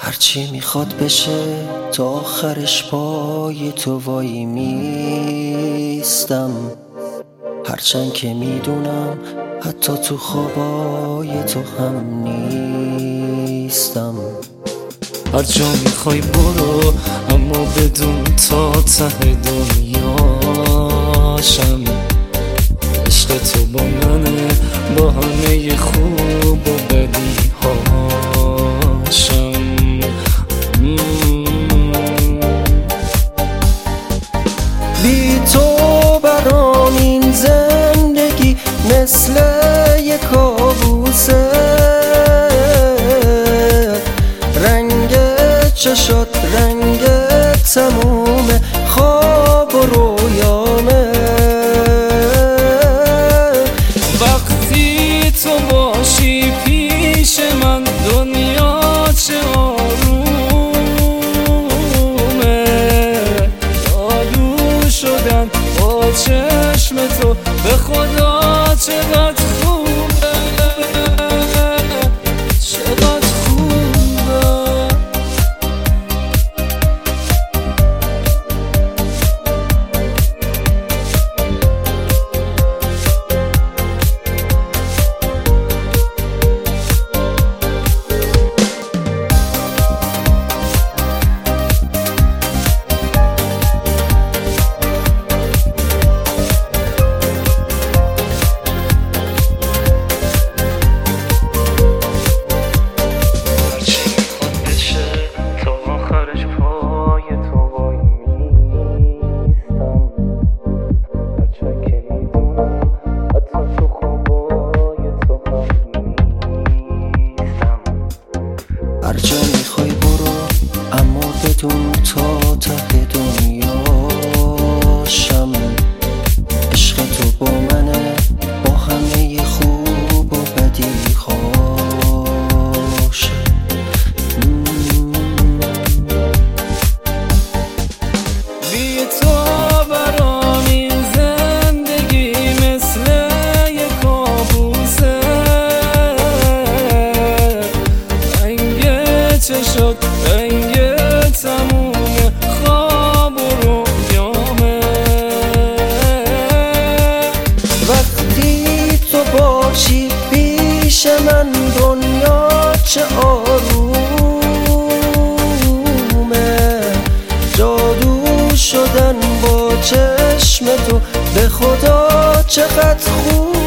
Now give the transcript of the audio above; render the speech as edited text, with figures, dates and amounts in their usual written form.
هرچی میخواد بشه تا آخرش پای تو وای میستم، هرچند که میدونم حتی تو خوابای تو هم نیستم. هر جا میخوای برو اما بدون تا ته دنیاشم. عشق تو با منه، با همه خوب و بدی هاشم. بی تو برام این زندگی مثل یک کابوسه، رنگ چشات رنگ تموم خواب و رویامه. وقتی تو باشی پیش من دنیا چه آرومه. جادو شدن با چشم تو به خدا چقدر خوبه، چقدر خوبه. هر جا میخوای برو اما بدون تا ته دنیاشم. عشق تو با منه، با همه خوب و بدی هاش. بی تو برام این زندگی مثل یک کابوسه، چشات رنگ تموم خواب و رویامه. وقتی تو باشی پیش من دنیا چه آرومه. جادو شدن با چشم تو به خدا چقدر خوب.